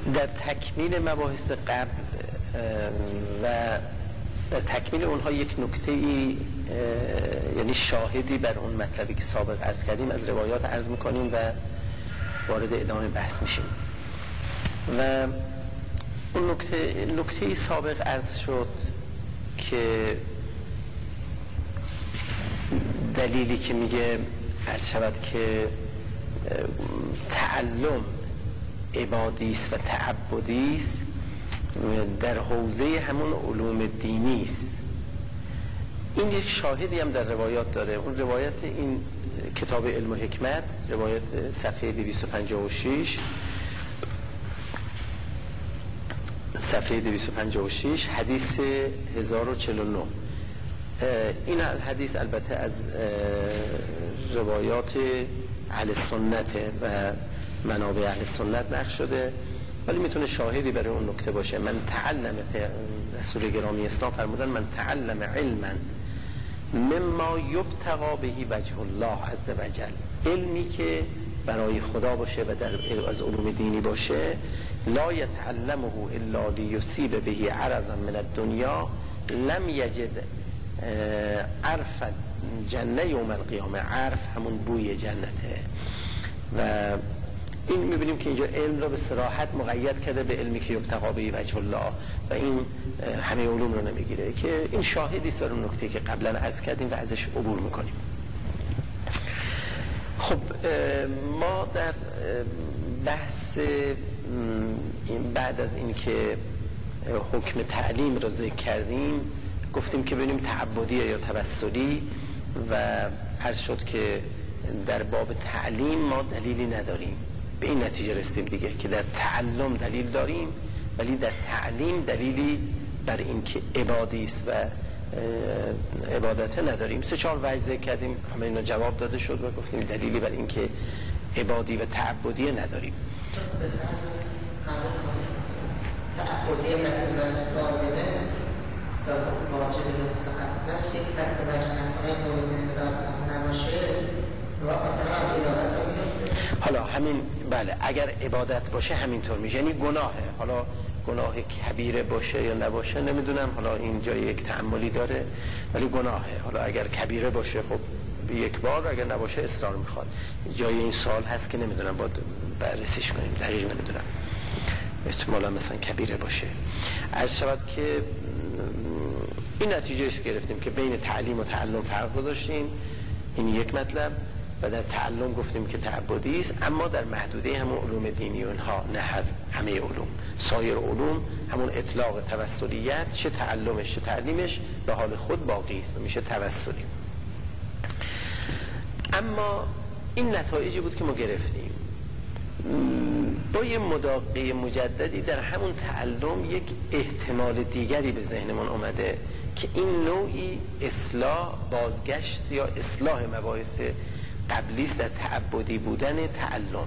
در تکمیل مباحث قبل و در تکمیل اونها یک نکته ای یعنی شاهدی بر اون مطلبی که سابق عرض کردیم از روایات عرض میکنیم و وارد ادامه بحث میشیم. و اون نکته سابق عرض شد که دلیلی که میگه عرض شود که تعلم عبادیست و تعبدیست در حوزه همون علوم دینیست. این یک شاهدی هم در روایات داره. اون روایت این کتاب علم و حکمت، روایت صفحه 256 حدیث 1049. این حدیث البته از روایات اهل سنت و منابع اهل سنت نقل شده، ولی میتونه شاهدی برای اون نکته باشه. من تعلم، رسول گرامی اسلام فرمودن من تعلم علما مما یبتغى به وجه الله عز وجل، علمی که برای خدا باشه و از علوم دینی باشه، لا یتعلمه الا لیصیب به عرضا من الدنیا لم یجد عرف جنه یوم القیامه. عرف همون بوی جنته. و این میبینیم که اینجا علم را به صراحت مقید کرده به علمی که یبتغی به وجه الله و این همه علوم رو نمیگیره، که این شاهدی است اون نکته که قبلا عرض کردیم و ازش عبور میکنیم. خب ما در بحث بعد از این که حکم تعلیم را ذکر کردیم گفتیم که ببینیم تعبدی یا توسلی، و عرض شد که در باب تعلیم ما دلیلی نداریم. به این نتیجه رسیدیم دیگه که در تعلم دلیل داریم ولی در تعلیم دلیلی بر این که عبادی است و عبادت نداریم. 3-4 وجه ذکر کردیم، همه اینا جواب داده شد و گفتیم دلیلی بر این که عبادی و تعبدی نداریم. تعبدی مثل واجبه و واجب رزق هستش، یک دست بشنفره مورد نباشه و مثلا از عبادت حالا همین بله، اگر عبادت باشه همینطور میشه، یعنی گناهه. حالا گناه کبیره باشه یا نباشه نمیدونم، حالا این جای یک تأملی داره، ولی گناهه. حالا اگر کبیره باشه خب به یک بار، اگر نباشه اصرار میخواد. جای این سوال هست که نمیدونم باید بررسیش کنیم، دقیق نمیدونم، احتمالا مثلا کبیره باشه. عرض شود که این نتیجه است گرفتیم که بین تعلیم و تعلم فرق گذاشتیم، این یک مطلب. و در تعلم گفتیم که تعبدی است، اما در محدوده همون علوم دینی و اینها، نه همه علوم، سایر علوم همون اطلاق توسلیت، چه تعلمش چه تعلیمش به حال خود باقی است و میشه توسلی. اما این نتایجی بود که ما گرفتیم. با یه مداقه مجددی در همون تعلم یک احتمال دیگری به ذهنمون اومده که این نوعی اصلاح، بازگشت یا اصلاح مباحث قبلی است در تعبدی بودن تعلم.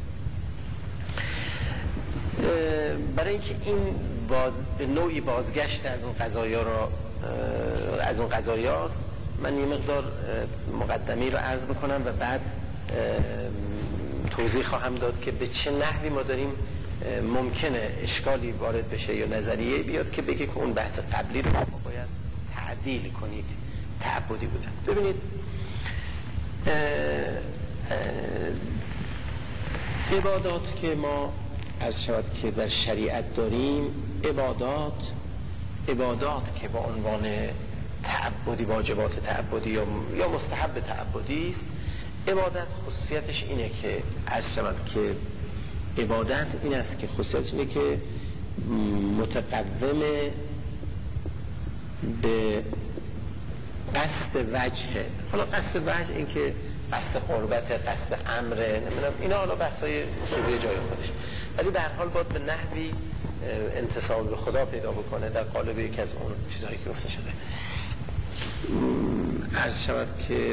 برای اینکه این به نوعی بازگشت از اون قضایاست، من یه مقدار مقدمی رو عرض میکنم و بعد توضیح خواهم داد که به چه نحوی ما داریم ممکنه اشکالی وارد بشه یا نظریه بیاد که بگه که اون بحث قبلی رو ما باید تعدیل کنید، تعبدی بودن. ببینید عبادات که ما عرض شود که در شریعت داریم، عبادات که با عنوان تعبدی، واجبات تعبدی یا مستحب تعبدی است، عبادت خصوصیتش اینه که عرض شود که عبادت این است که خصوصیتش اینه که متقوم به قصد وجهه. حالا قصد وجه این که قصد قربت، قصد امره، نمیدونم اینا حالا بحثای اصولی جای خودش، ولی به هر حال باید به نحوی انتصاب به خدا پیدا بکنه در قالب یکی از اون چیزهایی که گفته شده. عرض شود که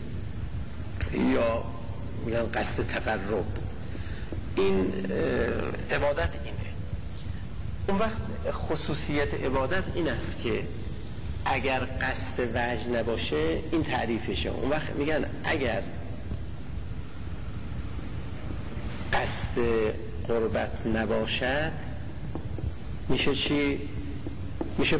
یا میگن قصد تقرب، این عبادت اینه. اون وقت خصوصیت عبادت این است که اگر قصد وجه نباشه این تعریفشه. اون وقت میگن اگر قصد قربت نباشد میشه چی؟ میشه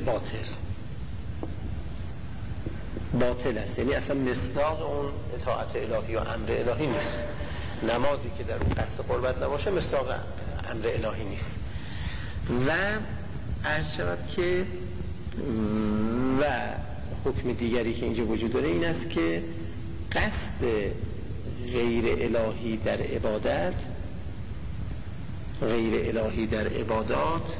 باطل است، یعنی اصلا مصداق اون اطاعت الهی و امر الهی نیست. نمازی که در اون قصد قربت نباشه مصداق امر الهی نیست. و عرض شود که و حکم دیگری که اینجا وجود داره این است که قصد غیر الهی در عبادات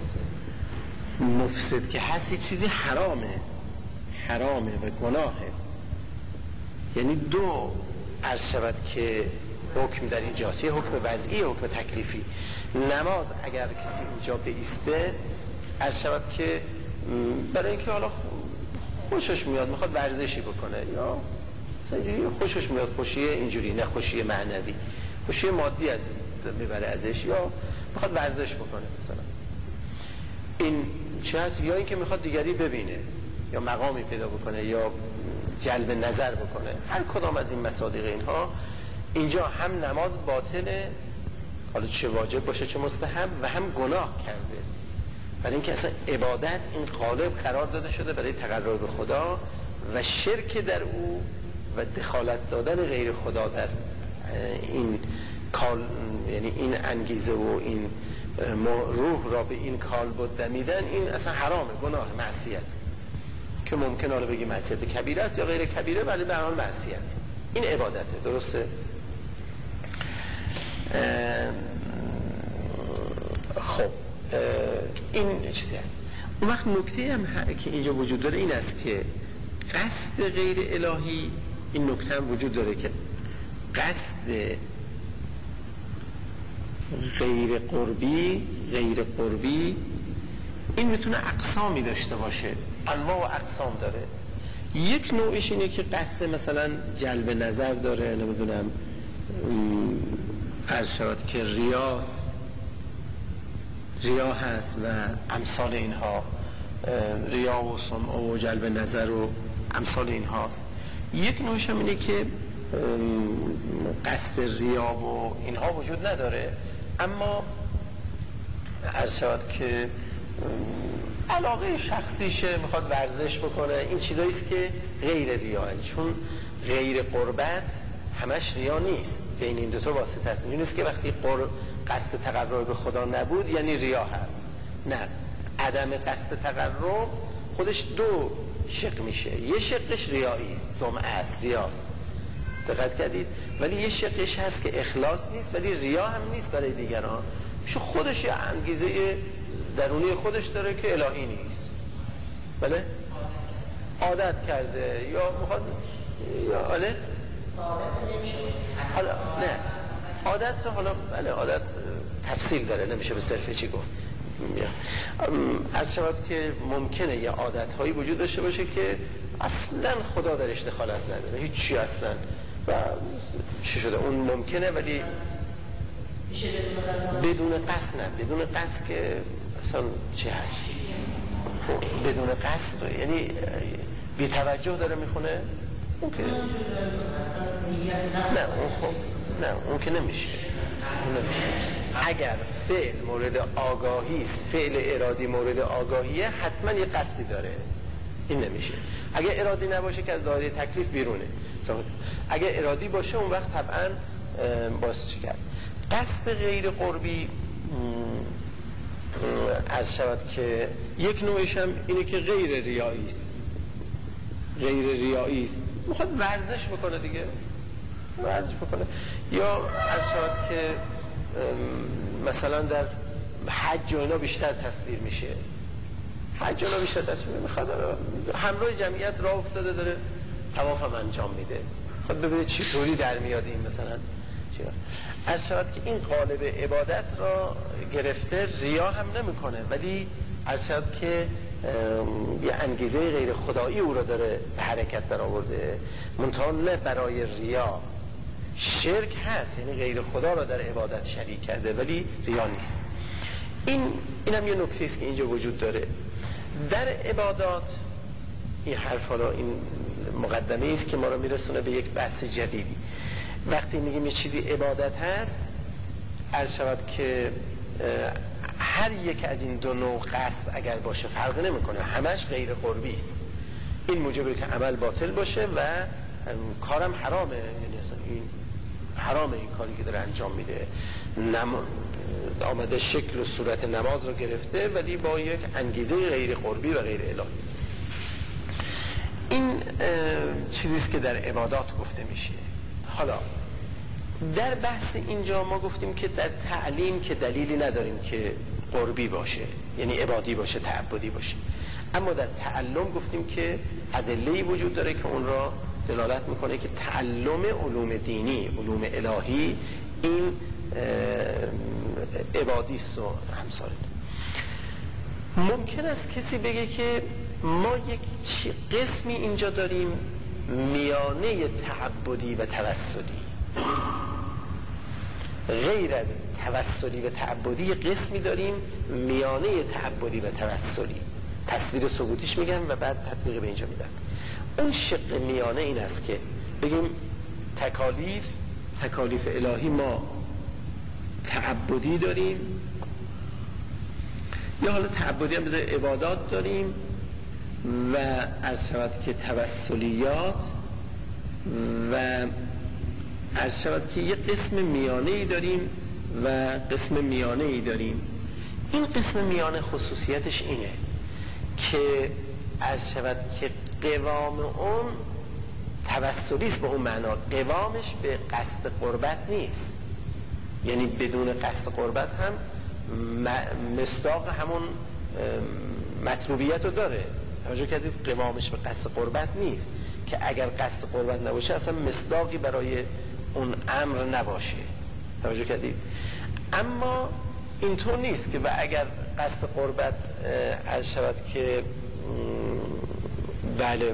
مفسد که هست، چیزی حرامه و گناهه. یعنی دو عرض شود که حکم در این جهت، حکم وضعی، حکم تکلیفی. نماز اگر کسی اینجا بایسته عرض شود که برای اینکه حالا خوشش میاد میخواد ورزشی بکنه، یا اینجوری خوشش میاد، خوشی اینجوری، نه خوشی معنوی، خوشی مادی از میبره ازش، یا میخواد ورزش بکنه مثلا، این چه هست؟ یا اینکه میخواد دیگری ببینه، یا مقامی پیدا بکنه، یا جلب نظر بکنه. هر کدام از این مصادیق اینها اینجا هم نماز باطله، حالا چه واجب باشه چه مستحب، و هم گناه کرده، برای اینکه اصلا عبادت این قالب قرار داده شده برای تقرب به خدا و شرک در او و دخالت دادن غیر خدا در این کال، یعنی این انگیزه و این روح را به این کالبد دمیدن، این اصلا حرامه، گناه، معصیت، که ممکن حالا بگی معصیت کبیره است یا غیر کبیره، ولی به هر حال معصیت. این عبادته، درسته؟ خب این چیزه. اون وقت نکته هم که اینجا وجود داره این است که قصد غیر الهی، این نکته هم وجود داره که قصد غیر قربی این میتونه اقسامی داشته باشه، انواع و اقسام داره. یک نوعش اینه که قصد مثلا جلب نظر داره، نمیدونم عرض شود که ریا هست و امثال اینها، ریا و سمع و جلب نظر و امثال اینهاست. یک نوعش هم اینه که قصد ریا و اینها وجود نداره، اما عرض شود که علاقه شخصیشه، میخواد ورزش بکنه، این چیزاییست که غیر ریاه، چون غیر قربت همش ریا نیست، بین این دوتا واسطه هست. این نیست که وقتی قصد تقرب به خدا نبود یعنی ریا هست، نه، عدم قصد تقرب خودش دو شق میشه، یه شقش ریایی است، سمعه است، ریاست، دقت کردید؟ ولی یه شقش هست که اخلاص نیست ولی ریا هم نیست برای دیگران، میشه خودش یه انگیزه درونی خودش داره که الهی نیست، بله؟ عادت کرده یا میخواد یا حالا نه عادت رو حالا بله عادت تفصیل داره، نمیشه به صرفه چی گفت. از شود که ممکنه یه عادت هایی وجود داشته باشه که اصلا خدا درش دخالت نداره، هیچی اصلا، و چی شده اون ممکنه، ولی بدون قصد نه، بدون قصد که اصلا چی هست، بدون قصد یعنی بی توجه داره میخونه، اون که نه، اون خب نه، اون که نمیشه. اگر فعل مورد آگاهی است، فعل ارادی مورد آگاهیه، حتما یه قصدی داره، این نمیشه. اگر ارادی نباشه که از دایره تکلیف بیرونه، اگر ارادی باشه اون وقت طبعا باز چی کرد. قصد غیر قربی عرض شود که یک نوعش هم اینه که غیر ریایی است، میخواد ورزش بکنه دیگه، ورزش بکنه، یا عرض شود که مثلا در حج و اینا بیشتر تصویر میشه، میخواد همراه جمعیت راه افتاده داره طواف هم انجام میده، خود ببینید چی طوری در میاد این مثلا عرض شود که این قالب عبادت را گرفته، ریا هم نمیکنه ولی عرض شود که یه انگیزه غیر خدایی او را داره به حرکت در آورده، منتها نه برای ریا. شرک هست یعنی غیر خدا را در عبادت شریک کرده ولی ریا نیست. این هم یه نکته است که اینجا وجود داره در عبادات. این حرفا را، این مقدمه است که ما را میرسونه به یک بحث جدیدی. وقتی میگیم یه چیزی عبادت هست، عرض شود که هر یک از این دو نوع قصد اگر باشه فرق نمیکنه، همش غیر قربی است. این موجبه که عمل باطل باشه و کارم حرامه، یعنی اصلا این حرامه این کاری که داره انجام میده. آمده شکل و صورت نماز رو گرفته ولی با یک انگیزه غیر قربی و غیر الهی. این چیزیست که در عبادات گفته میشه. حالا در بحث اینجا ما گفتیم که در تعلیم که دلیلی نداریم که قربی باشه، یعنی عبادی باشه، تعبدی باشه، اما در تعلم گفتیم که ادله‌ای وجود داره که اون را دلالت میکنه که تعلم علوم دینی، علوم الهی، این عبادی است و همسال. ممکن است کسی بگه که ما یک قسمی اینجا داریم میانه تعبدی و توسلی، غیر از توسلی و تعبدی قسمی داریم میانه تعبدی و توسلی. تصویر ثبوتیش میگم و بعد تطبیق به اینجا میدم. اون شق میانه این است که بگیم تکالیف الهی ما تعبدی داریم، یا حالا تعبدی هم بذاره عبادات داریم، و عرض شود که توسلیات، و عرض شود که یک قسم میانه ای داریم و قسم میانه ای داریم. این قسم میانه خصوصیتش اینه که عرض شود که قوام اون توسلیست، به اون معنا قوامش به قصد قربت نیست، یعنی بدون قصد قربت هم مصداق همون مطلوبیت رو داره. توجه کردید؟ قوامش به قصد قربت نیست که اگر قصد قربت نباشه اصلا مصداقی برای اون امر نباشه. توجه کردید؟ اما اینطور نیست که و اگر قصد قربت عرض شود که بله،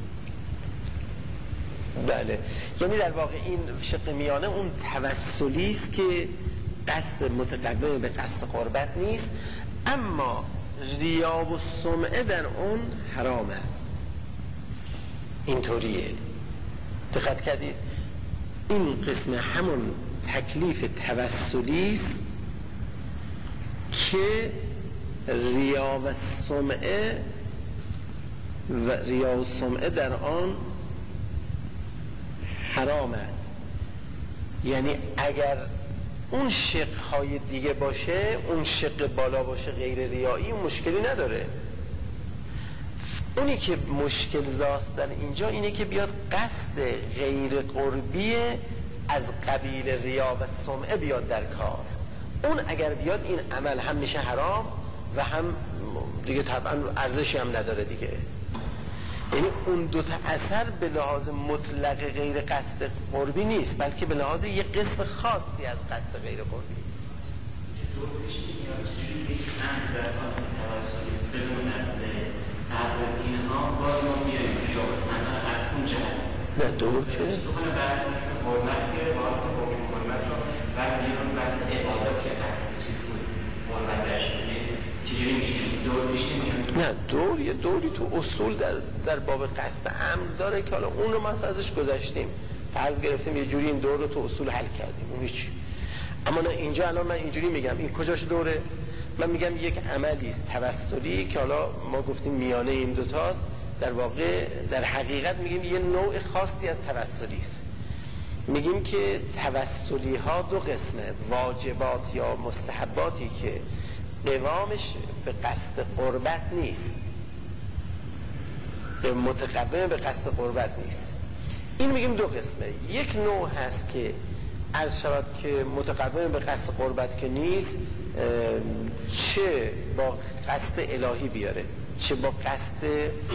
یعنی در واقع این شق میانه اون توسلی است که قصد متقدم به قصد قربت نیست، اما ریا و سمعه در اون حرام است. اینطوریه. دقت کردید؟ این قسم همون تکلیف توسلی است که ریا و سمعه در آن حرام است. یعنی اگر اون شقهای دیگه باشه، اون شق بالا باشه غیر ریایی، مشکلی نداره. اونی که مشکل زاست در اینجا اینه که بیاد قصد غیر قربی از قبیل ریا و سمعه بیاد در کار. اون اگر بیاد این عمل هم میشه حرام و هم دیگه طبعا ارزشی هم نداره دیگه. یعنی اون دوتا اثر به لحاظ مطلق غیر قصد قربی نیست، بلکه به لحاظ یک قسم خاصی از قصد غیر قربی نیست. نه دور که نه دور یه دوری تو اصول در باب قصد امر داره که حالا اون رو ما ازش گذشتیم، فرض گرفتیم یه جوری این دور رو تو اصول حل کردیم، اون هیچ. اما نه اینجا الان من اینجوری میگم این کجاش دوره؟ من میگم یک عملی است توسلی که حالا ما گفتیم میانه این دوتاست، در واقع در حقیقت میگیم یه نوع خاصی از توسلی است. میگیم که توسلی ها دو قسمه، واجبات یا مستحباتی که قوامش به قصد قربت نیست، به متقدم به قصد قربت نیست. این میگیم دو قسمه. یک نوع هست که عرض شود که متقدم به قصد قربت که نیست، چه با قصد الهی بیاره چه با قصد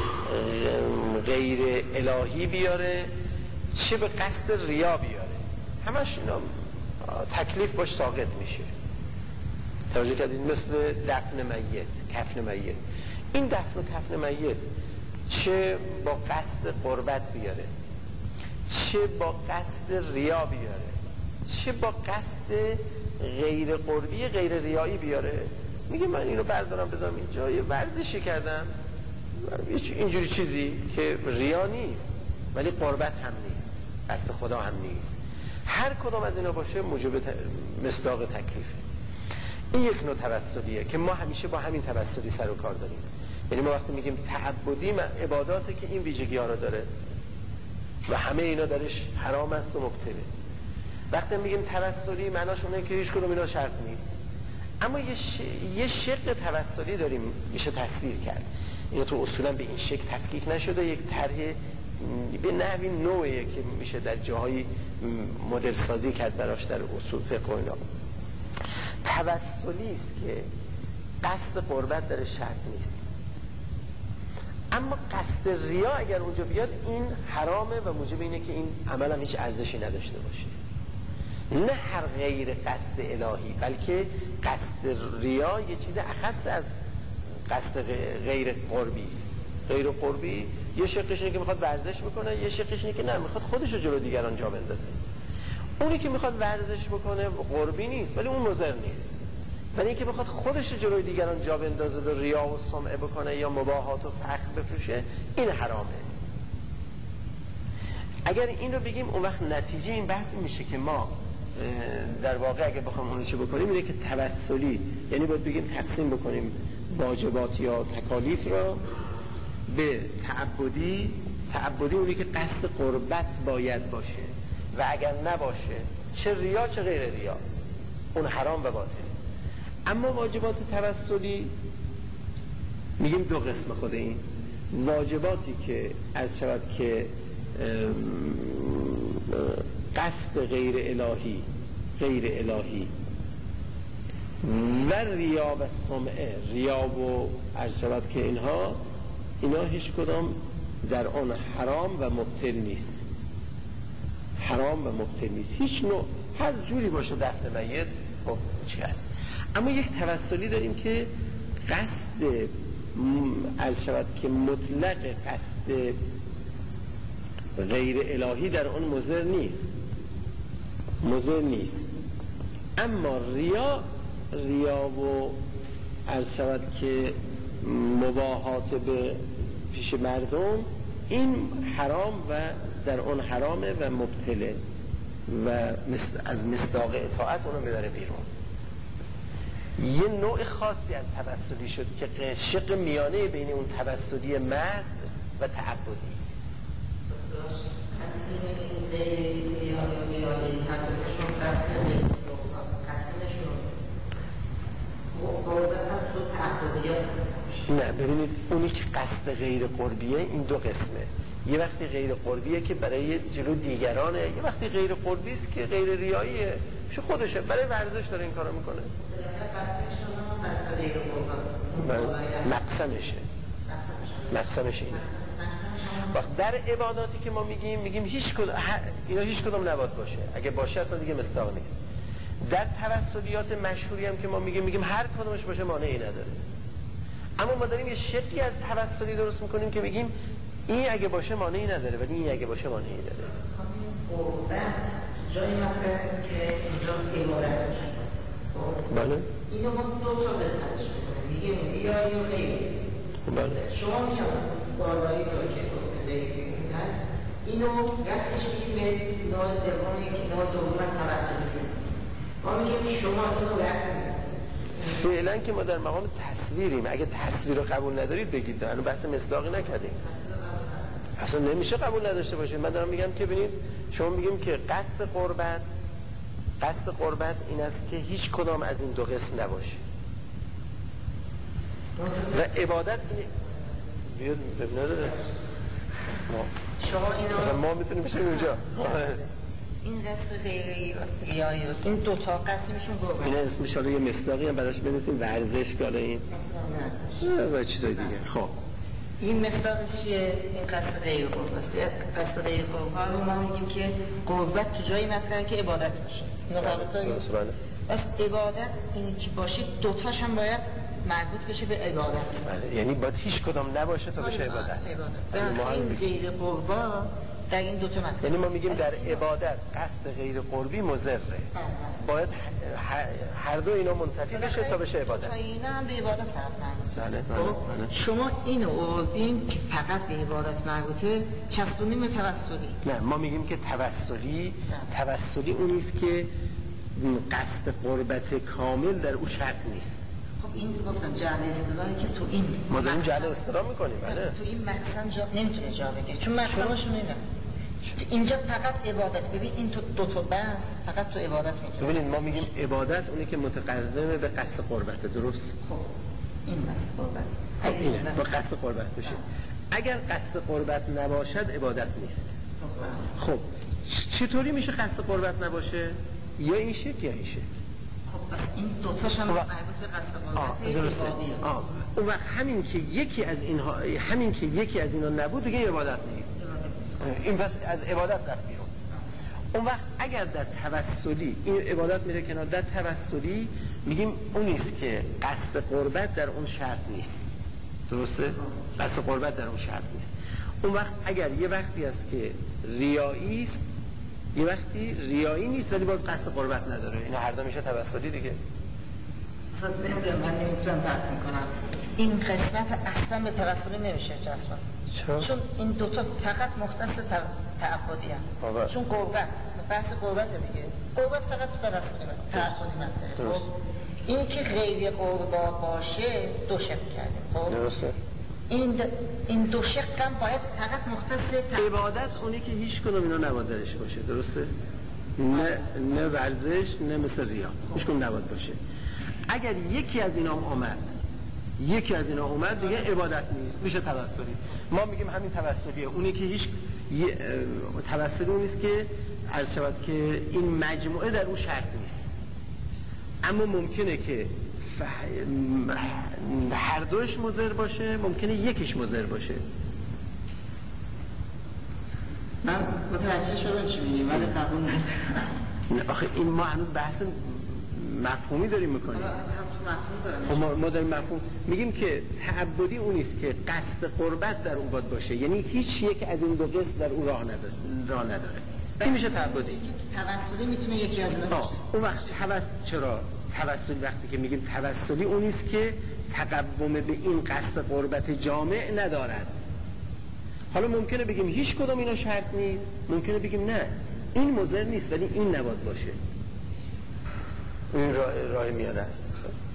غیر الهی بیاره چه به قصد ریا بیاره، همش اینا تکلیف باش ساقط میشه. توجه کردید؟ مثل دفن میت، کفن میت. این دفن و کفن میت چه با قصد قربت بیاره چه با قصد ریا بیاره چه با قصد غیر قربی غیر ریایی بیاره، میگه من اینو بردارم بذارم اینجا یه ورزشی کردم، اینجوری چیزی که ریا نیست ولی قربت هم نیست، قصد خدا هم نیست، هر کدام از اینا باشه موجب مصداق تکلیفه. این یک نوع توسلیه که ما همیشه با همین توسلی سر و کار داریم. یعنی ما وقتی میگیم تعبدی عباداتی که این ویژگی ها رو داره و همه اینا درش حرام است و مبتله. وقتی میگیم توسلی معناش اونه که هیچ کدوم اینا شرط نیست. اما یه شق توسلی داریم میشه تصویر کرد. اینا تو اصولا به این شکل تفکیک نشده، یک طرح به نحوی نوعیه که میشه در جاهای مدل سازی کرد براش در اصول فقه و اینا. توسلی است که قصد قربت در شرط نیست، اما قصد ریا اگر اونجا بیاد این حرامه و موجب اینه که این عمل هم هیچ ارزشی نداشته باشه. نه هر غیر قصد الهی، بلکه قصد ریا یه چیز اخص از قصد غیر قربی است. غیر قربی یه شقش اینه که میخواد ورزش بکنه، یه شقش اینه که نه میخواد خودش رو جلو دیگران جا بندازه. اونی که میخواد ورزش بکنه قربی نیست ولی اون مضر نیست، ولی اینکه میخواد خودش رو جلوی دیگران جا بندازه و ریا و سمعه بکنه یا مباهات و فخر بفروشه، این حرامه. اگر این رو بگیم اون وقت نتیجه این بحث میشه که ما در واقع اگه بخوام اونو چه بکنیم اینه که توسلی، یعنی باید بگیم تقسیم بکنیم واجبات یا تکالیف را به تعبدی اونی که قصد قربت باید باشه و اگر نباشه چه ریا چه غیر ریا اون حرام و باطله. اما واجبات توسلی میگیم دو قسم خود این واجباتی که از شود که قصد غیر الهی و ریا و سمعه، ریا و از شود که اینا هیچ کدام در آن حرام و مبطل نیست. هیچ نوع هر جوری باشه دفن میت خب چی هست. اما یک توسلی داریم که قصد از شود که مطلق قصد غیر الهی در آن مضر نیست. اما ریا و از شود که مباهات به پیش مردم این حرام و در آن حرامه و مبتله و از مصداق اطاعت اونو میبره بیرون. یه نوع خاصی از توسلی شد که شق میانه بین اون توسلی محض و تعبدی است. نه ببینید اونی که قصد غیر قربیه این دو قسمه. یه وقتی غیر قربیه که برای جلو دیگرانه، یه وقتی غیر قربی است که غیر ریاییه، شو خودشه برای ورزش داره این کارو میکنه. مقسمشه اینه. وقت در عباداتی که ما میگیم اینا هیچ کدوم نباید باشه، اگه باشه اصلا دیگه مصداق نیست. در توسلیات مشهوری هم که ما میگیم هر کدومش باشه مانعی نداره. اما ما داریم یه شکلی از توسلی درست میکنیم که بگیم این اگه باشه مانعی نداره ولی این اگه باشه مانعی داره. قربت جایی مطرح که اینجا عبادت باشه. بله. اینو ما دو تا بسنش میگیم ریایی و غیری. بله. شما میان باروری رو که غیری هست اینو رفتش میگیم به نوع سومی که نوع دوم از توسلی شد. ما میگیم شما اینو رفت فعلا که ما در مقام تصویریم، اگه تصویر رو قبول ندارید بگید. هنوز بحث مصداقی نکردیم، اصلا نمیشه قبول نداشته باشید. من دارم میگم که ببینید شما میگیم که قصد قربت این است که هیچ کدام از این دو قسم نباشه و عبادت بیاد ببینه شما اینو مثلا ما میتونیم بشیم اونجا این قصد ریایی رو این دوتا قسمشون قربت این اسمش حالا یه مصداقی هم براش بنویسیم ورزشگاه این و چیزای دیگه. خب این مصداقش چیه؟ این قصد غیر قربت است. قصد غیر قربت رو ما میگیم که قربت تو جایی مطرحه که عبادت باشه. اینو قبول دارید؟ پس عبادت اینی که باشه دوتاش هم باید مربوط بشه به عبادت. یعنی باید هیچ کدام نباشه تا بشه عبادت. این غیر قربت در این دو تا مطلب. یعنی ما میگیم در عبادت قصد غیر قربی مضره، باید هر دو اینا منتفی بشه تا بشه عبادت. تا اینا هم به عبادت فقط مربوطه. بله. شما اینو آوردین که فقط به عبادت مربوطه، چسبونیم به توسلی. نه، ما میگیم که توسلی اون نیست که قصد قربت کامل در او شرط نیست. خب این گفتم جعل اصطلاحی که تو این ما داریم جعل اصطلاح میکنیم. بله. تو این مقسم نمیتونه جا بگه، چون مقسمشون اینه. اینجا فقط عبادت. ببین این تو دو تا بحث فقط تو عبادت میتونه. ببینید ما میگیم عبادت اونی که متقدمه به قصد قربت، درست؟ خب این قصد قربت. اینه با قصد قربت بشه. اگر قصد قربت نباشد عبادت نیست. خب چطوری میشه قصد قربت نباشه؟ یا این شکل یا این شکل. خب پس این دو تاش هم مربوط به قصد قربت عبادیه. اون وقت همین که یکی از اینا نبود دیگه عبادت نیست. این پس از عبادت رفت بیرون. اون وقت اگر در توسلی این عبادت میره کنار، در توسلی میگیم اون نیست که قصد قربت در اون شرط نیست. درسته؟ قصد قربت در اون شرط نیست. اون وقت اگر یه وقتی است که ریایی است، یه وقتی ریایی نیست ولی باز قصد قربت نداره، این هر دو میشه توسلی دیگه. اصلا من نمیتونم درک کنم این قسمت اصلا به توسلی نمیشه چسبان. چون این دوتا فقط مختص تعبدی هم. چون قربت بحث قربت دیگه، قربت فقط تو تعبدی منطقه. خب این که غیر قربا باشه دو شق کردیم. خب درسته. این دو شق هم باید فقط مختص عبادت اونی که هیچ کدوم اینا نباید درش باشه، درسته؟ نه ورزش نه مثل ریا، هیچ کدوم نباید باشه. اگر یکی از اینا اومد دیگه عبادت نیست، میشه توسلی. ما میگیم همین توسلیه، اونی که هیچ توسلی اون نیست که عرض شود که این مجموعه در اون شرط نیست، اما ممکنه که هر دوش مضر باشه، ممکنه یکیش مضر باشه. من متوجه شدم چی میگی، ولی قبول ندارم. آخه این ما هنوز بحث مفهومی داریم میکنیم. ما داریم مفهوم میگیم که تعبدی اون نیست که قصد قربت در اون باید باشه، یعنی هیچ یک از این دو قسم در اون راه نداره. این میشه تعبدی. توسلی میتونه یکی از اینا باشه. اون وقت چرا توسلی وقتی که میگیم توسلی اون نیست که تقوم به این قصد قربت جامع ندارد. حالا ممکنه بگیم هیچ کدوم اینا شرط نیست، ممکنه بگیم نه این مضر نیست ولی این نباید باشه. این راه میانه است.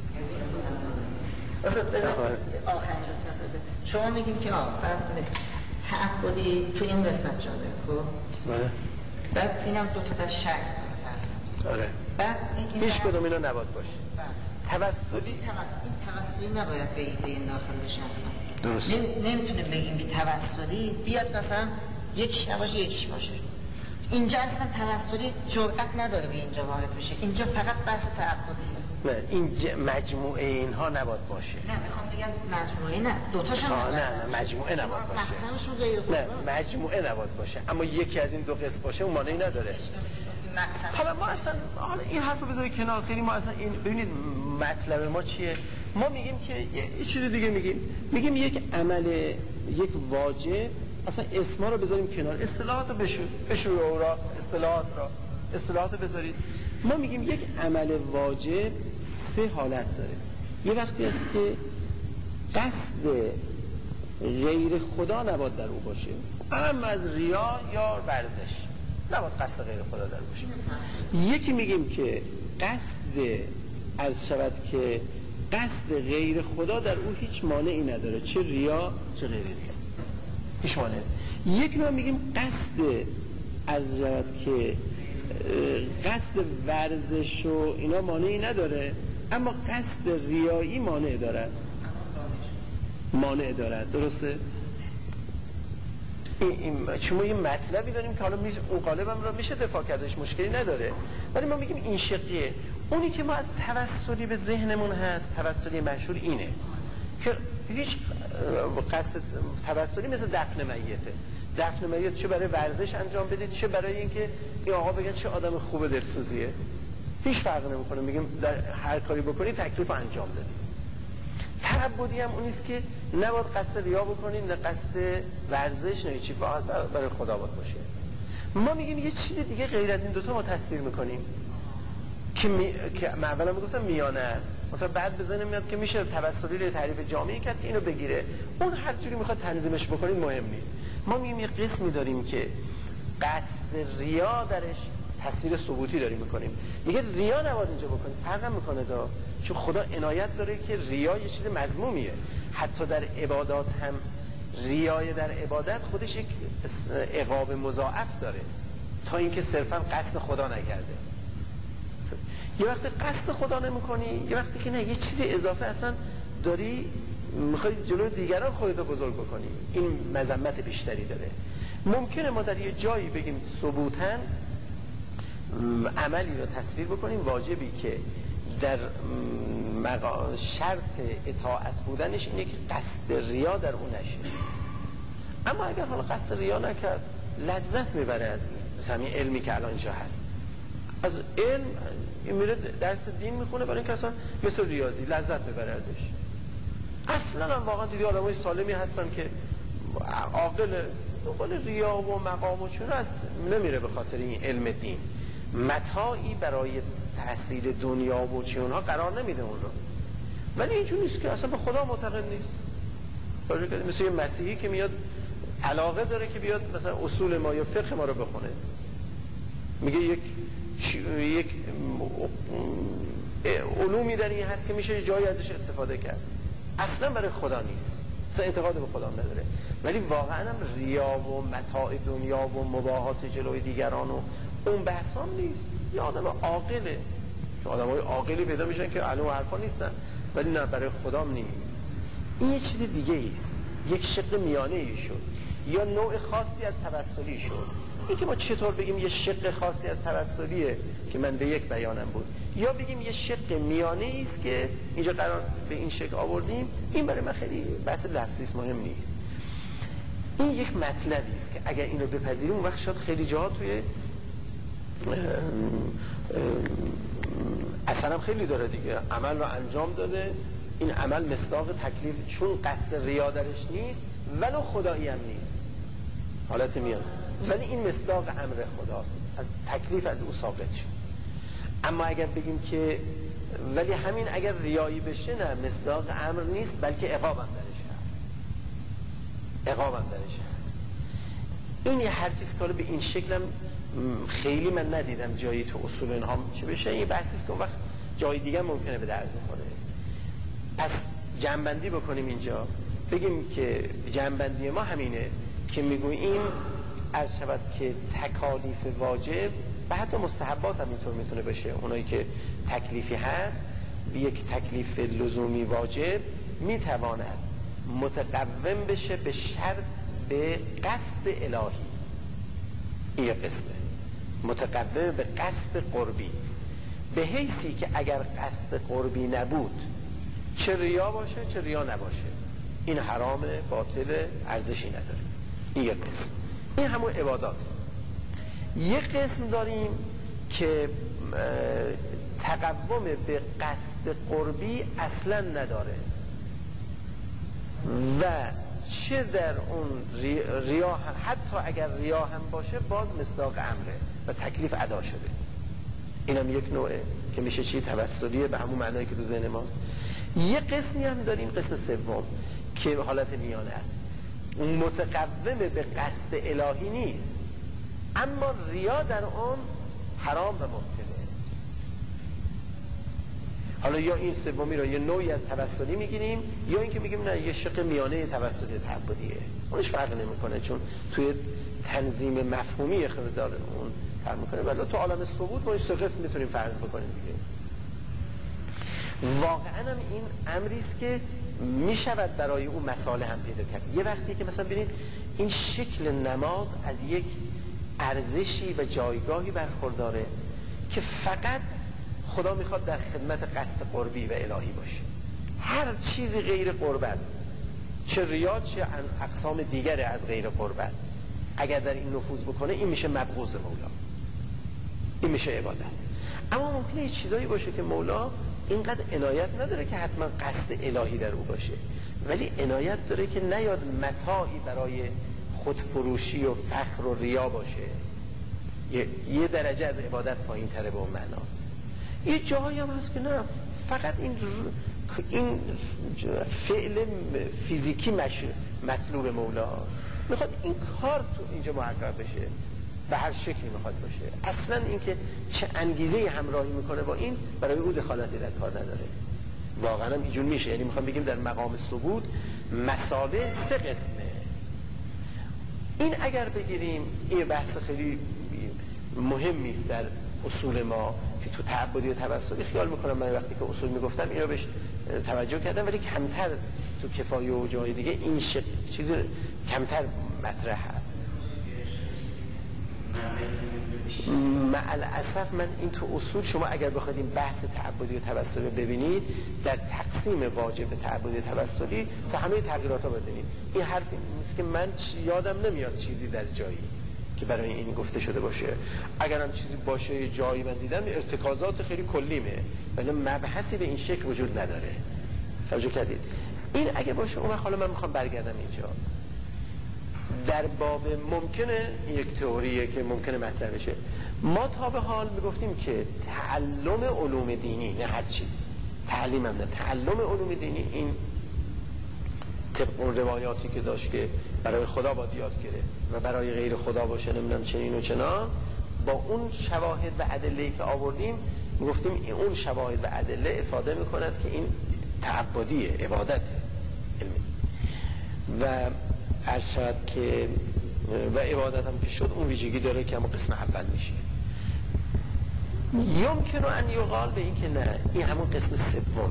آخرین قسمت بده. شما میگین که فرض کنید تعبدی تو این قسمت شده، خب؟ بله. بعد اینم دو تا شرط داره. آره. بعد هیچ کدوم اینا نباید باشه. توسلی نباید به این داخل بشه اصلا. درست. نمیتونیم بگیم که توسلی بیاد مثلا یکیش نباشه یکیش باشه. اینجا اصلا توسلی جرأت نداره به اینجا وارد بشه. اینجا فقط بحث تعبدیه. نه این مجموعه اینها نباید باشه. نه میخوام بگم مجموعه نه دوتاشم نه مجموعه نباید باشه. مقصدشون غیر نه مجموعه نباید باشه، اما یکی از این دو قسم باشه اون معنی نداره. حالا ما اصلا این حرفو بذارید کنار، خیلی ما اصلا این ببینید مطلب ما چیه. ما میگیم که یه چیز دیگه میگیم یک عمل، یک واجب، اصلا اسما رو بذاریم کنار، اصطلاحات رو بشور اورا اصطلاحات رو بذارید. ما میگیم یک عمل واجب سه حالت داره. یه وقتی است که قصد غیر خدا نباید در او باشه، اما از ریا یا ورزش نباید قصد غیر خدا در باشه. یکی میگیم که قصد عرض شود که قصد غیر خدا در او هیچ مانعی نداره، چه ریا چه غیر ریا، هیچ مانعی. یک ما میگیم قصد عرض شود که قصد ورزش و اینا مانعی نداره، اما قصد ریایی مانع دارد. درسته؟ شما یه مطلبی داریم که حالا اون قالبم رو میشه دفاع کردش، مشکلی نداره، ولی ما میگیم این شقیه. اونی که ما از توسلی به ذهنمون هست، توسلی مشهور اینه که هیچ قصد توسلی مثل دفن میته. دفن میت چه برای ورزش انجام بدید چه برای اینکه این آقا بگن چه آدم خوب دلسوزیه، هیچ فرق نمیکنه، میگیم در هر کاری بکنی تکلیف انجام دادی. تعبدی هم اونیست که نباید قصد ریا بکنیم، نه قصد ورزش، نه چی، فقط برای خدا باید باشه. ما میگیم یه چیز دیگه غیر از این دوتا ما تصویر میکنیم که من اولا میگفتم میانه است، مثلا بعد بزنه میاد که میشه توسلی رو تعریف جامعی کرد که اینو بگیره، اون هر جوری میخواد تنظیمش بکنید مهم نیست. ما میگیم یه قسمی داریم که قصد ریا درش تصویر ثبوتی داریم میکنیم، میگه ریا نباید اینجا بکنید، فرق میکنه دا، چون خدا عنایت داره که ریا یه چیز مذمومیه. حتی در عبادات هم ریای در عبادت خودش یک عقاب مضاعف داره، تا اینکه صرفا قصد خدا نکرده. یه وقتی قصد خدا نمیکنی، یه وقتی که نه یه چیز اضافه اصلا داری میخوای جلوی دیگران خودتو بزرگ بکنی، این مذمت بیشتری داره. ممکنه ما در یه جایی بگیم ثبوتاً عملی رو تصویر بکنیم واجبی که در شرط اطاعت بودنش اینه که قصد ریا در اون نشه. اما اگر حالا قصد ریا نکرد، لذت میبره از این، مثلا این علمی که الان اینجا هست، از علم میره درس دین میخونه، برای این کسان مثل ریاضی لذت میبره ازش. اصلا هم واقعا دیدی آدمای سالمی هستن که عاقل دنبال ریا و مقام و چون است نمیره به خاطر این علم دین، متاعی برای تحصیل دنیا و چی اونها قرار نمیده اون رو. ولی اینجور نیست که اصلا به خدا معتقد نیست، مثل یه مسیحی که میاد علاقه داره که بیاد مثلا اصول ما یا فقه ما رو بخونه، میگه یک علومی در این هست که میشه جایی ازش استفاده کرد، اصلا برای خدا نیست، اصلا اعتقاد به خدا نداره. ولی واقعا هم ریا و متاع دنیا و مباهات جلوی دیگران و اون بحثام نیست. یه آدم عاقله، که آدمای عاقلی پیدا میشن که علم و حرفا نیستن، ولی نه برای خدا هم نیست. این یه چیز دیگه است، یک شق میانه ای شد، یا نوع خاصی از توسلی شد. این که ما چطور بگیم یه شق خاصی از توسلیه که من به یک بیانم بود، یا بگیم یه شق میانه است که اینجا قرار به این شکل آوردیم، این برای من خیلی بحث لفظی است، مهم نیست. این یک مطلبی است که اگر این رو بپذیریم اون وقت شاید خیلی جاها توی اصلا هم خیلی داره دیگه، عمل رو انجام داده، این عمل مصداق تکلیف، چون قصد ریا درش نیست ولو خدایی هم نیست، حالت میاد، ولی این مصداق امر خداست، از تکلیف از او ثابت شد. اما اگر بگیم که ولی همین اگر ریایی بشه، نه مصداق امر نیست، بلکه عقاب هم درش هست، عقاب هم درش هست. این یه حرفیست که به این شکلم خیلی من ندیدم جایی تو اصول اینها چه بشه. این بحثیست که اون وقت جای دیگه ممکنه به درد بخوره. پس جمع‌بندی بکنیم اینجا، بگیم که جمع‌بندی ما همینه که میگوییم عرض شود که تکالیف واجب و حتی مستحبات هم اینطور میتونه بشه، اونایی که تکلیفی هست به یک تکلیف لزومی واجب میتواند متقوم بشه به شرط به قصد الهی. این قسمه متقوم به قصد قربی، به حیثی که اگر قصد قربی نبود، چه ریا باشه چه ریا نباشه، این حرام باطل ارزشی نداره. این یک قسم، این همون عبادات. یک قسم داریم که تقوم به قصد قربی اصلا نداره و چه در اون ریا هم، حتی اگر ریا هم باشه باز مصداق امره و تکلیف ادا شده. اینم یک نوعه که میشه چی؟ توسلیه، به همون معنایی که تو ذهن ماست. یک قسمی هم داریم، قسم سوم که حالت میانه است، متقوم به قصد الهی نیست اما ریا در اون حرام و مبتله. حالا یا این سومی رو یه نوعی از توسلی میگیریم، یا اینکه میگیم نه یه شق میانه توسلی تعبدیه، اونش فرق نمیکنه چون توی تنظیم مفهومی خیلی داره اون فرق میکنه، ولی تو عالم ثبوت ما این سه قسم میتونیم فرض بکنیم دیگه. واقعا هم این امریست که میشود برای اون مسائل هم پیدا کرد. یه وقتی که مثلا ببینید این شکل نماز از یک ارزشی و جایگاهی برخورداره که فقط خدا میخواد در خدمت قصد قربی و الهی باشه. هر چیزی غیر قربت، چه ریا چه اقسام دیگر از غیر قربت، اگر در این نفوذ بکنه این میشه مبغوض مولا، این میشه عبادت. اما ممکنه یه چیزایی باشه که مولا اینقدر عنایت نداره که حتما قصد الهی در او باشه، ولی عنایت داره که نیاد متاعی برای خودفروشی و فخر و ریا باشه، یه درجه از عبادت پایین تره به اون معنا. یه جایی هم هست که نه، فقط این فعل فیزیکی مطلوب مولا میخواد این کار تو اینجا محقق بشه، به هر شکلی میخواد باشه. اصلا اینکه چه انگیزه همراهی میکنه با این برای او دخالتی در کار نداره. واقعا هم اینجور میشه. یعنی میخوام بگیم در مقام ثبوت مسابه 3 قسمه. این اگر بگیریم این بحث خیلی مهمی است در اصول ما که تو تعبدی و توسلی. خیال میکنم من وقتی که اصول میگفتم این رو بهش توجه کردم، ولی کمتر تو کفایه و جای دیگه این چیزی کمتر مطرح هست. مع الاسف من این تو اصول شما اگر بخواید این بحث تعبدی و توسلی رو ببینید در تقسیم واجب تعبدی و توسلی تا همه تغییرات ها بدونید. این حرف نیست که من یادم نمیاد چیزی در جایی که برای این گفته شده باشه. اگر هم چیزی باشه جایی من دیدم ارتکازات خیلی کلیمه، ولی مبحثی به این شکل وجود نداره. توجه کردید؟ این اگه باشه اون حالا من میخوام برگردم اینجا در باب ممکنه یک تئوریه که ممکنه مطرح بشه. ما تا به حال میگفتیم که تعلم علوم دینی، نه هر چیز، تعلیم هم نه، تعلم علوم دینی این طبق اون روایاتی که داشت که برای خدا باید یاد گرفت و برای غیر خدا باشه نمیدونم چنین و چنان، با اون شواهد و ادله‌ای که آوردیم میگفتیم اون شواهد و ادله افاده میکند که این تعبدیه، عبادته علمی. و عرض شد که و عبادت هم که شد اون ویژگی داره که همون قسم اول میشه. یمکن ان یقال به این که نه، این همون قسم سومه.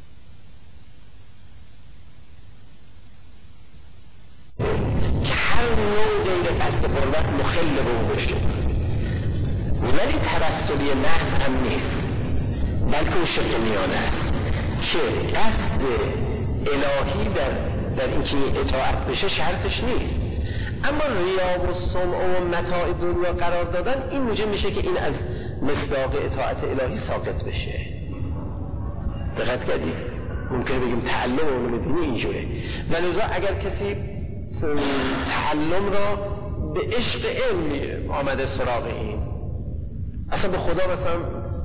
که هر نوع غیر قصد قربت مخل به اون بشه، ولی توسلی محض هم نیست، بلکه اون شق میانه است که قصد الهی در اینکه اطاعت بشه شرطش نیست، اما ریا و سمع و متاع دنیا قرار دادن این موجب میشه که این از مصداق اطاعت الهی ساقط بشه. دقت کردید؟ ممکنه بگیم تعلم علوم دینی اینجوره، ولذا اگر کسی تعلم را به عشق علم آمده سراغ این، اصلا به خدا مثلا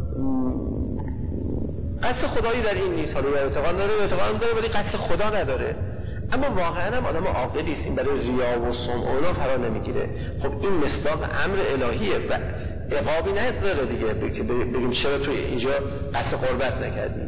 قصد خدایی در این نیست، حالا اعتقاد داره ولی قصد خدا نداره، اما واقعا هم آدم عاقلی است، این برای ریا و سمع و اینا فرا نمیگیره. خب این مصداق امر الهیه و عقابی نداره دیگه که بگیم چرا تو اینجا قصد قربت نکردی.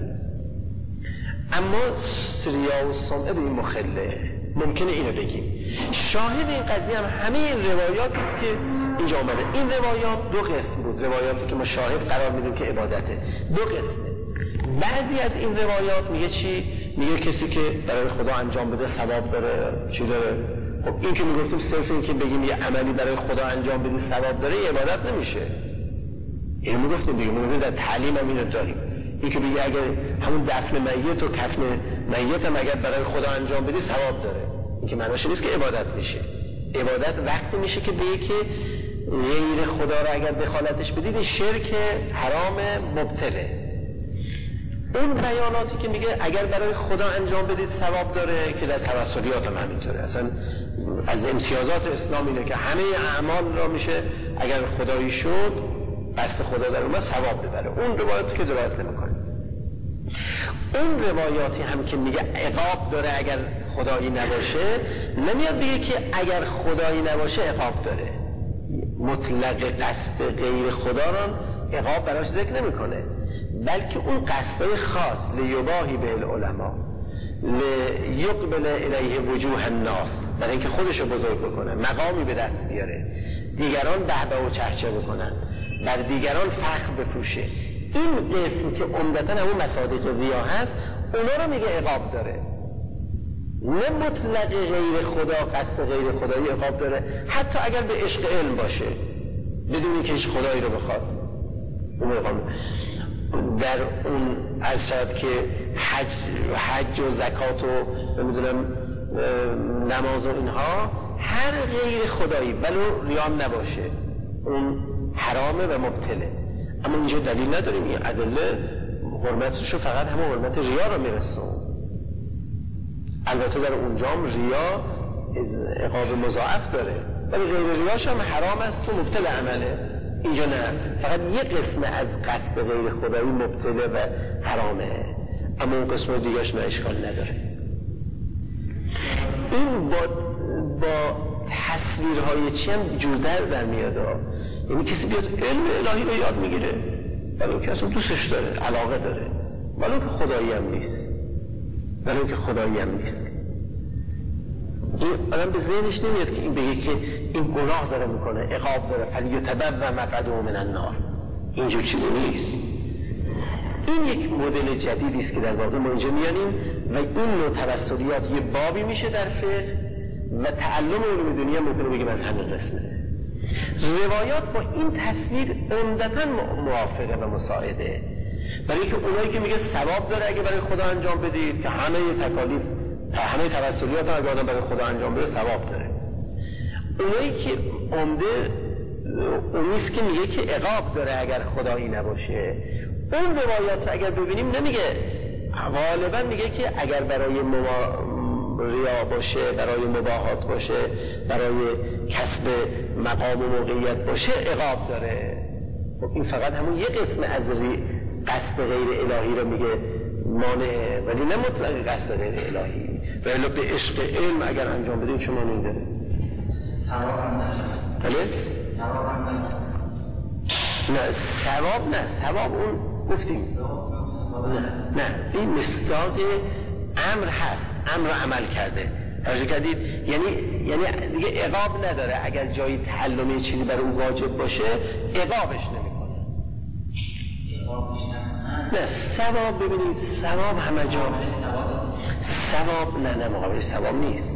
اما ریا و سمع به این مخله، ممکنه اینو بگیم. شاهد این قضیه هم همه این روایاتی است که اینجا آمده. این روایات 2 قسم بود، روایاتی که ما شاهد قرار میدیم که عبادته 2 قسمه. بعضی از این روایات میگه چی؟ میگه کسی که برای خدا انجام بده ثواب داره، چی داره؟ خب این که میگفتیم صرف این که بگیم یه عملی برای خدا انجام بدی ثواب داره یه عبادت نمیشه. این میگفتیم دیگه، ما در تعلیم هم اینو داریم. این که بگی اگر همون دفن میت و کفن میت هم اگر برای خدا انجام بدی ثواب داره، این که معناش نیست که عبادت میشه. عبادت وقتی میشه که به یکی غیر خدا رو اگر دخالتش بدید شرک حرام مبتله. اون بیاناتی که میگه اگر برای خدا انجام بدید ثواب داره که در توسلیات هم همینطوره. اصلا از امتیازات اسلام اینه که همه اعمال را میشه اگر خدایی شد قصد خدا در اومد ثواب ببره. اون روایاتی که درایت نمیکنه. اون روایاتی هم که میگه عقاب داره اگر خدایی نباشه، نمیاد بگه که اگر خدایی نباشه عقاب داره. مطلق قصد غیر خدا را عقاب براش ذکر نمیکنه، بلکه اون قصدای خاص لیباهی به العلماء لیقبل الیه وجوه الناس، برای اینکه خودشو بزرگ بکنه، مقامی به دست بیاره، دیگران بهبه و چهچه بکنن، بر دیگران فخر بپوشه. این قسم که عمدتاً همون مصادیق ریا هست، اونا رو میگه عقاب داره. نه مطلق غیر خدا، قصد غیر خدایی عقاب داره، حتی اگر به عشق علم باشه بدون اینکه هیچ خدایی رو بخواد. اون عقاب در اون از شاید که حج و زکات و نمیدونم نماز و اینها هر غیر خدایی ولو ریام نباشه اون حرامه و مبتله. اما اینجا دلیل نداریم، این ادله حرمتشو فقط همون حرمت ریا رو میرسون. البته در اونجام ریا عقاب مضاعف داره، ولی غیر ریاش هم حرام است و مبتل عمله. اینجا نه، فقط یک قسم از قصد غیر خدایی مبتله و حرامه، اما اون قسم دیگهش نه، اشکال نداره. این با تصویرهای چی هم جوردر در میاد. یعنی کسی بیاد علم الهی رو یاد میگیره ولی که اصلا دوستش داره، علاقه داره، ولی که خدایی هم نیست، این آدم به ذهنش نمیاد که این بگه که این گناه داره میکنه، عقاب داره، فلیتبوأ مقعده من النار. اینجور چیزی نیست. این یک مدل جدیدی است که در واقع ما اینجا میانیم و این نوع توسلیات یه بابی میشه در فقه و تعلم علوم دنیا ممکنه بگیم از همین قسمه. روایات با این تصویر عمدتاً موافقه و مساعده، برای اینکه اونایی که میگه ثواب داره اگه برای خدا انجام بدید، که همه تکالیف همه توسلیات اگه آدم برای خدا انجام بده ثواب داره. اونایی که عمده اونیست که میگه که عقاب داره اگر خدایی نباشه. اون روایات اگر ببینیم نمیگه، غالبا میگه که اگر برای ریا باشه، برای مباحات باشه، برای کسب مقام و موقعیت باشه عقاب داره. این فقط همون یک قسم از قصد غیر الهی رو میگه مانع، ولی نه مطلق قصد غیر الهی. ولی به عشق علم اگر انجام بدین چه مانعی داره؟ ثواب هم نه ثواب نه، ثواب اون گفتیم نه این مصداق امر هست، امر رو عمل کرده. توجه کردید؟ یعنی دیگه عقاب نداره. اگر جایی تعلم چیزی برای اون واجب باشه عقابش نمیکنه. نه ثواب، ببینید ثواب همه جا، ثواب نه مقابل ثواب نیست.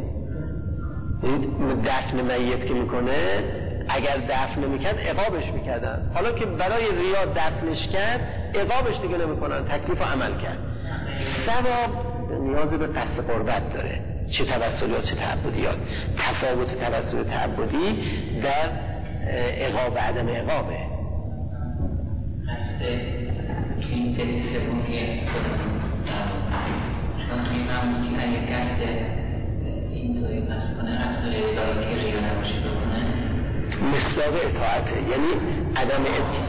دفن میت که میکنه، اگر دفن نمیکرد عقابش میکردن، حالا که برای ریا دفنش کرد عقابش دیگه نمیکنن، تکلیف و عمل کرد. ثواب نیاز به قصد قربت داره، چه توسلیات چه تعبدیات. تفاوت توسل تعبدی در عقاب عدم عقابه. قصد تو این قسم سوم که چون توی معمولی که اگه قصد اینطوری قصد کنه، قصد الهی که ریا نباشه بکنه، مصداق اطاعته. یعنی عدم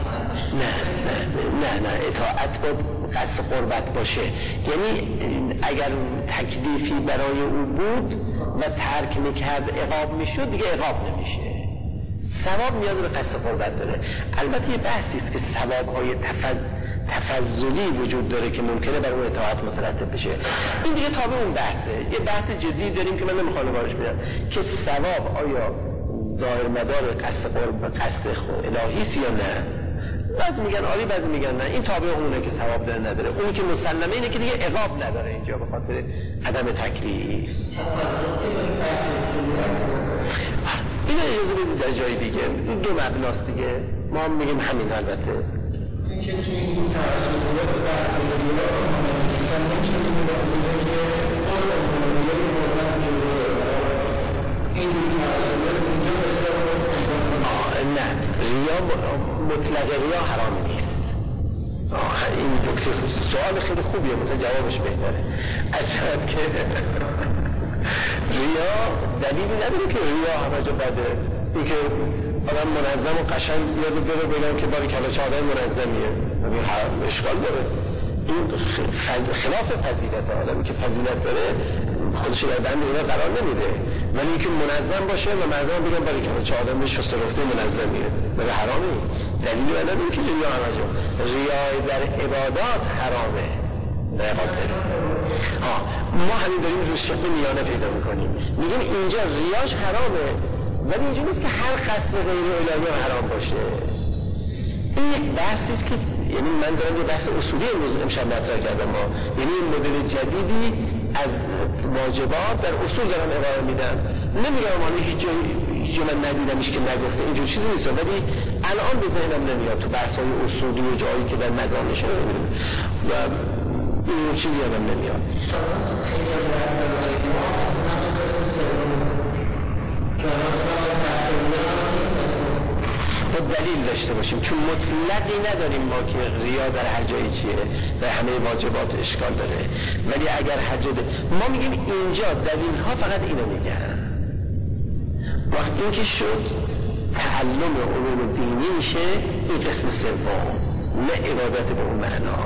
نه اطاعت با قصد قربت باشه. یعنی اگر تکلیفی برای او بود و ترک میکرد عقاب میشد، دیگه عقاب نمیشه. ثواب نیاز به قصد قربت داره. البته یه بحثی است که ثواب‌های تفضلی وجود داره که ممکنه بر اون اطاعت مترتب بشه. این دیگه تابع اون بحثه. یه بحث جدی داریم که من نمیخوام وارد بشم که ثواب آیا دایر مدار قصد الهی است یا نه. بعضی میگن آری، بعضی میگن نه. این تابع اونه که ثواب داره نداره. اونی که مسلمه اینه که دیگه عقاب نداره اینجا به خاطر عدم تکلیف. اینو اجازه بدید در جای دیگه، این دو مبناست دیگه، ما هم میگیم همین. البته این که توی این توسلیات قصد الهی مثلا نمیشه که این توسلیات اینجا نه، ریا مطلق ریا حرام نیست. این سوال خیلی خوبیه، مثلا جوابش بهتره. اجازه که ریا دلیلی نداره که ریا همه جا بده. این که آدم منظم و قشنگ بیاد و بره بگم که باری کلا چه آدم منظمیه، این اشکال داره. این خلاف فضیلت. آدمی که فضیلت داره خودش در بند اینا قرار نمیده، ولی اینکه منظم باشه و مردم بگم باری کلا چه آدم شسته رفته منظمیه، مگه حرامه؟ دلیلی نداره که ریا همه جا. ریا در عبادات حرامه، در عبادت. ما همین داریم روی شق میانه پیدا میکنیم، میگیم اینجا ریاش حرامه، ولی اینجا نیست که هر قصد غیر الهی حرام باشه. این یک بحثی است که یعنی من دارم یه بحث اصولی امشب مطرح کردم. یعنی این مدل جدیدی از واجبات در اصول دارم ارائه میدم. نمیگم معنی هیچ جا من ندیدمش که نگفته، اینجور چیزی نیست، ولی الان به ذهنم نمیاد تو بحث‌های اصولی و جایی که در مزامش و این چیزی هم نمیاد. دلیل داشته باشیم، چون مطلقی نداریم ما که ریا در هر جایی چیه، در همه واجبات اشکال داره. ولی اگر حجت ما میگیم اینجا دلیل ها فقط اینو میگن. وقت این که شد تعلم علوم دینی میشه این قسم سوم، نه عبادت به اون معنا.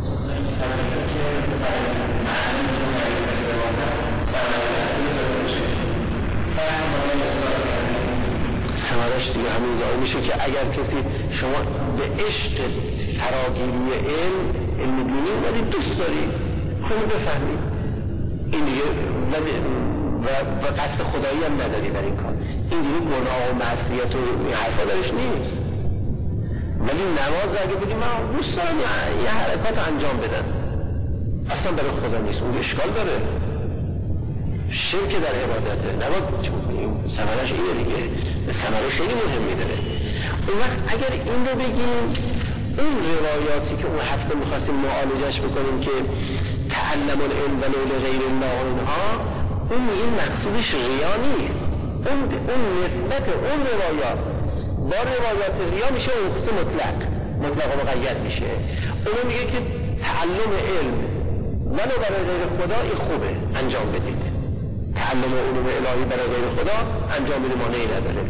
ثمرش دیگه همین ظاهر میشه که اگر کسی شما به عشق فراگیری علم دینی اومدید دوست دارید خودت بفهمید این دیگه و قصد خدایی هم نداری در این کار، این دیگه گناه و معصیت و این حرفا درش نیست. ولی نماز اگه بودیم من دوست دارم یه حرکات انجام بدن اصلا برای خدا نیست، اون اشکال داره، شرک در عبادته نباید ثمرش اینه دیگه، ثمره خیلی مهمی داره. اون وقت اگر این رو بگیم اون روایاتی که اون هفته میخواستیم معالجش بکنیم که تعلم العلم ولو لغیر الله اینها، اون میگیم مقصودش ریا نیست، اون نسبت اون روایات با روایات ریا میشه اون خصوص مطلق و مقید میشه. اون میگه که تعلم علم ولو برای غیر خدا این خوبه انجام بدید، تعلم علوم الهی برای غیر خدا انجام بدید مانعی نداره،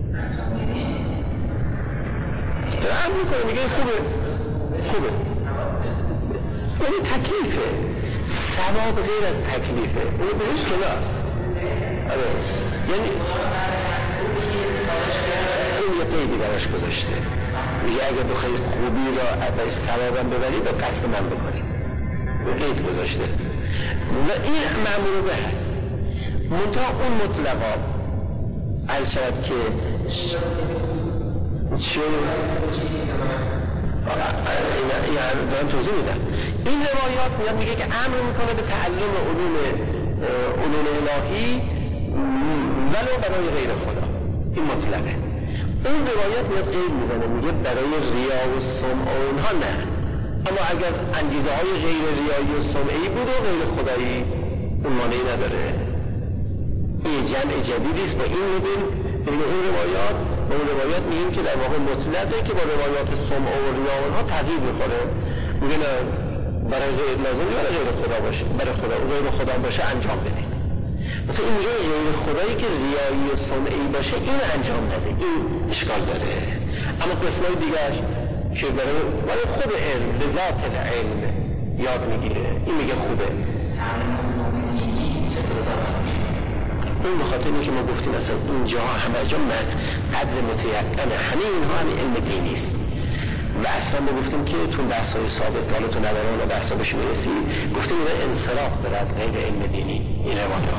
دارم میکنه میگه خوبه یعنی تکلیفه، ثواب غیر از تکلیفه، اونو بهش کنار. آره یعنی اون یه قیدی براش گذاشته، میگه اگه بخوای خوبی را ازش ثوابم ببری به قصد من بکنی، به قید گذاشته و این معمول به هست. منتها اون مطلقا عرض شود که دارم توضیح میدم. این روایات میاد میگه که امر میکنه به تعلم علوم الهی ولو برای غیر خدا، این مطلقه. اون روایات میاد غیر میزنه میگه برای ریا و سمع و اینها نه، اما اگر انگیزه های غیر ریایی و سمعی بود و غیر خدایی اون مانعی نداره. این جمع جدیدیست با این میدیم بین اون روایات و اون روایات میگیم که در واقع مطلقه که با روایات سمع و ریا و اینها تغییر میخوره، میگه نه برای غیر لازمی برای غیر خدا باشه، برای خدا غیر خدا باشه انجام بدید. مثلا این میگه غیر خدایی که ریایی و سمعی باشه این انجام نده، این اشکال داره. اما قسمای دیگرش که برای خود علم به ذات علم یاد میگیره این میگه خوبه. اون بخاطر اینه که ما گفتیم مثلا اینجا همه جا قدر متیقنه همه اینها همه علم دینی است و اصلا ما گفتیم که تو بحث‌های سابق حالا تو ندارم و بحث‌ها بهش میرسی گفتیم اینا انصراف داره از غیر علم دینی این روایات.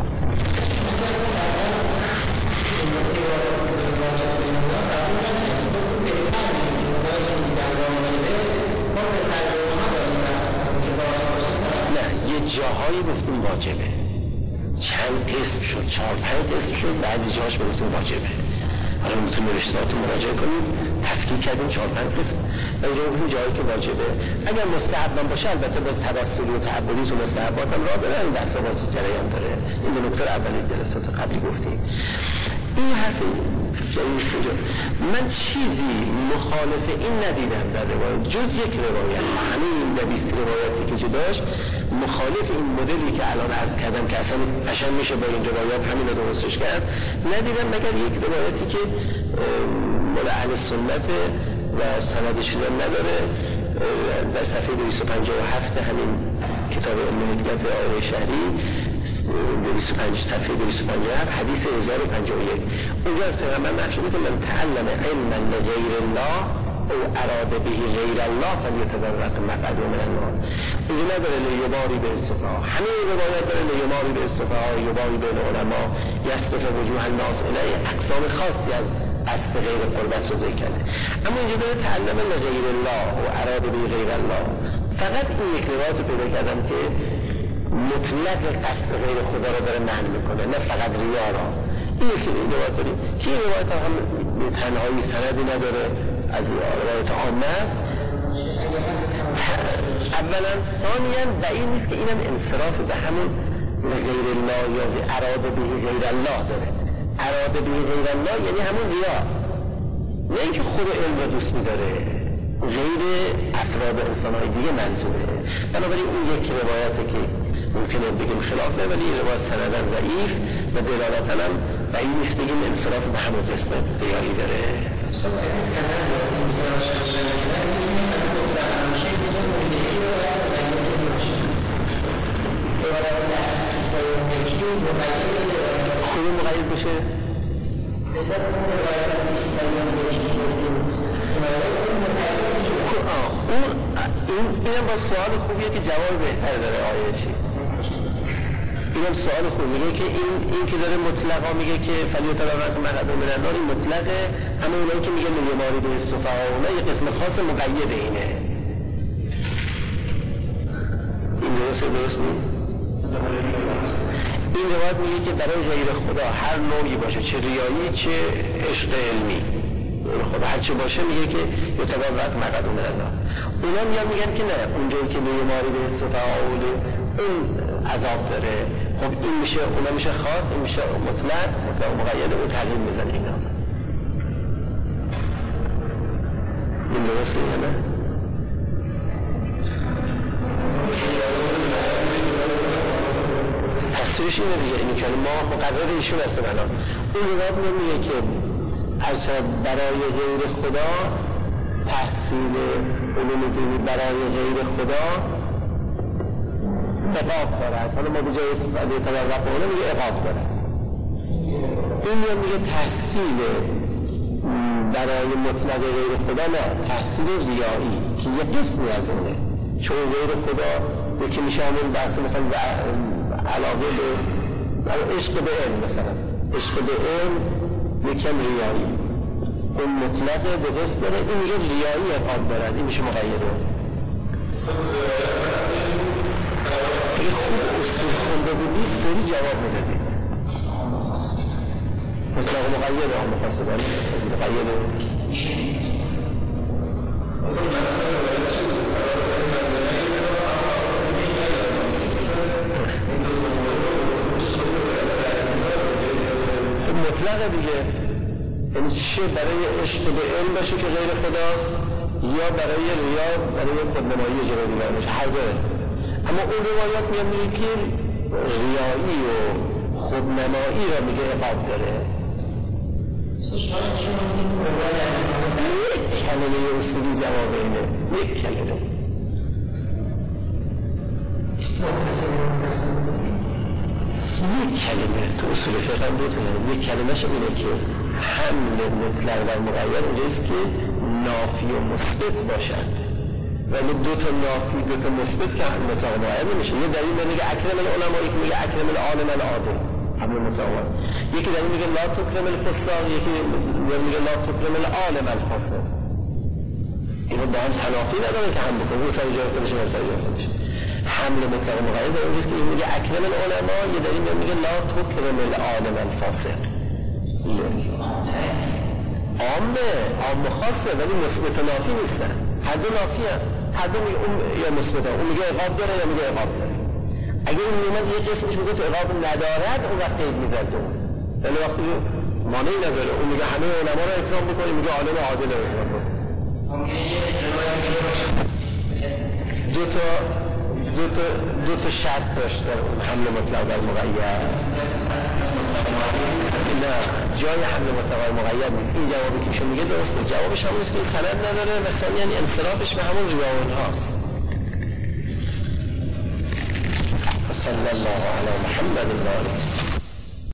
نه یه جاهایی گفتیم واجبه، چند قسم شد، 4-5 قسم شد، بعضی جاهاش گفتیم واجبه. حالا میتونیم نوشتهاتون مراجعه کنیم، تفکیک کردیم 4-5 قسم و اینجا گفتیم جایی که واجبه. اگر مستحب باشه البته باز توسلی و تعبدی تو مستحبات هم راه بره، این بحثا باز جریان داره. این دو نکته اولی جلسات قبلی گفتیم. این حرف جاییست اینجا من چیزی مخالف این ندیدم در روایت جز یک روایت، همین 20 روایتی که داشت مخالف این مدلی که الان عرض کردم که اصلا قشنگ میشه با این روایات همین رو درستش کرد ندیدم، مگر یک روایتی که مال اهل سنت و سند چیزی نداره در صفحه 257 همین کتاب علم حکمت آقای شهری 205 صفحه 257 حدیث 1051 اونجا از پیغمبر نقشه که من تعلم علما لغیر الله او اراد به غیر الله فلیتبرأ مقعده من النار. اینجا نداره لیباری به السفهاء، همه روایات داره لیباری به السفهاء، یباری به العلماء، یصرف وجوه الناس الیه، اقسام خاصی از قصد غیر قربت رو ذکر کرده. اما اینجا داره تعلم لغیر الله و اراد به غیر الله. فقط این یک روایت رو پیدا کردم که مطلق قصد غیر خدا رو داره معنی میکنه، نه فقط ریا را. این یکی روایت داریم که این روایت هم تنهایی سندی نداره، از روایت عامه است. اولا ثانیا بعید نیست که اینم انصراف به همون غیر الله یا اراده به غیر الله داره. اراده به غیر الله یعنی همون ریا، نه اینکه خود علم رو دوست می‌داره، غیر افراد انسان‌های دیگه منظوره. بنابراین اون یک روایته که ممکنه بگیم خلافه، ولی این روایت سنداً ضعیف و دلالتاً هم بعید نیست بگیم انصراف به همون قسمت ریایی داره. خود مقید بشه؟ اینم با سوال خوبیه که جواب بهتر داره آیه چی؟ اینم سوال خوب میگه که این که داره مطلقا میگه که فلیتبوأ مقعدهم من النار، این مطلقه، همه اونایی که میگه لیماری به السفهاء اونا یه قسم خاص مقید اینه. این درست نیست؟ این روایت میگه که برای غیر خدا هر نوعی باشه، چه ریایی چه عشق علمی، خدا هر چه باشه میگه که یتبوأ مقعدهم من النار. اونا میگن که نه، اونجایی که لیماری به السفهاء اون عذاب داره. خب این میشه، اونا میشه خاص، این میشه مطلق و مقید، اون تغییر میزنه. اینا این درسته یا نه؟ تصویرش اینه دیگه، اینی که ما مقرر ایشون هستیم الان. این روایت میگه که برای غیر خدا تحصیل علوم دینی برای غیر خدا عقاب دارد. حالا ما به جای فلیتبوأ میگه عقاب دارد. این میگه تحصیل برای مطلق غیر خدا نه، تحصیل ریایی که یه قسمی از اونه، چون غیر خدا یکی میشه همون بحث مثلا علاقه به عشق به علم، مثلا عشق به علم یکم ریایی، اون مطلق به قصد داره، این میگه ریایی عقاب دارد، این میشه مقیده. اگه خوب اصول خونده بودید فوری جواب میدادید. مطلق مقید هم مفصل مقید مطلق دیگه، این چه برای عشق به علم باشه که غیر خداست، یا برای ریا، برای خودنمایی جلوه دیگر باشه، هر دوه. اما اون روایات میگه که ریایی و خودنمایی را میگه عقاب داره. یک کلمه اصولی جواب اینه، یک کلمه. یک کلمه تو اصول فقه هم دوتونه. یک کلمهش اینه که حمل مطلق و مقید اینجاست که نافی و مثبت باشد، ولی دو تا نافی دو تا مثبت که حمل مطلق مقید نمیشه. یه دلیل میگه اکرم العلماء، یکی میگه اکرم العالم العادل، حمل مطلق مقید. یکی دلیل میگه لا تکرم الفساق، یکی میگه لا تکرم العالم الفاسق. اینا با هم تنافی نداره که حمل کنه، اون سر جای خودش هم سر جای خودش. حمل مطلق مقید اونجاست که این میگه اکرم العلماء، یه دلیل میگه لا تکرم العالم الفاسق. عام خاصه ولی مثبت و نافی نیستن، هر دو نافی هم، هر دو میگه اون یا مثبت هم، اون میگه عقاب داره یا میگه عقاب داره. اگه این میمد یه قسمش میگه عقاب ندارد، اون وقت عید میزد اون، ولی وقتی مانعی نداره، اون میگه همه علما رو اکرام میکنه، میگه عالم عادل رو اکرام کنه. دو تا شرط داشت در اون حمل مطلق و مقید. نه، جای حمل مطلق و مقید نیست. این جوابی که شما میگه درسته، جوابش همون است که این سند نداره و ثانیاً انصرافش به همون ریاون هاست. صلی الله علی محمد و آله.